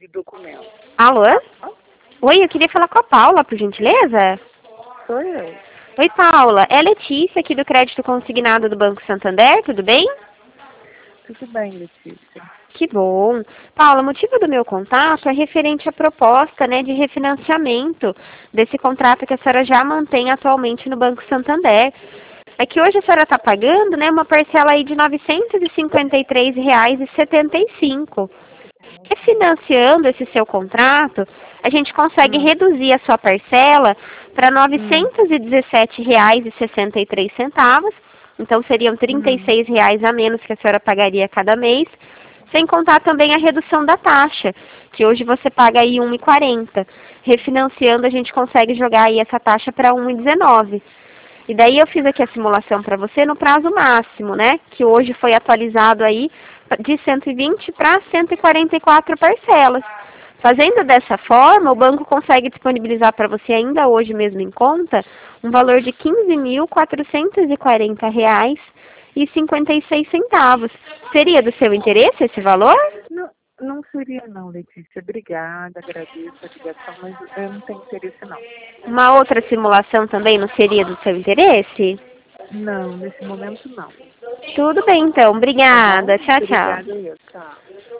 de documento. Alô? Oi, eu queria falar com a Paula, por gentileza. Sou eu. Oi, Paula. É a Letícia aqui do Crédito Consignado do Banco Santander, tudo bem? Tudo bem, Letícia. Que bom. Paula, o motivo do meu contato é referente à proposta, né, de refinanciamento desse contrato que a senhora já mantém atualmente no Banco Santander. É que hoje a senhora está pagando, né, uma parcela aí de R$ 953,75. Refinanciando esse seu contrato, a gente consegue reduzir a sua parcela para R$ 917,63. Então seriam R$ 36 a menos que a senhora pagaria cada mês, sem contar também a redução da taxa, que hoje você paga aí R$ 1,40. Refinanciando, a gente consegue jogar aí essa taxa para R$ 1,19. E daí eu fiz aqui a simulação para você no prazo máximo, né? Que hoje foi atualizado aí de 120 para 144 parcelas. Fazendo dessa forma, o banco consegue disponibilizar para você ainda hoje mesmo em conta um valor de R$ 15.440,56. Seria do seu interesse esse valor? Não, não seria não, Letícia. Obrigada, agradeço a ligação, mas eu não tenho interesse não. Uma outra simulação também não seria do seu interesse? Não, nesse momento não. Tudo bem então, Tá bom? obrigada. Tchau, tchau. Obrigada eu, tchau.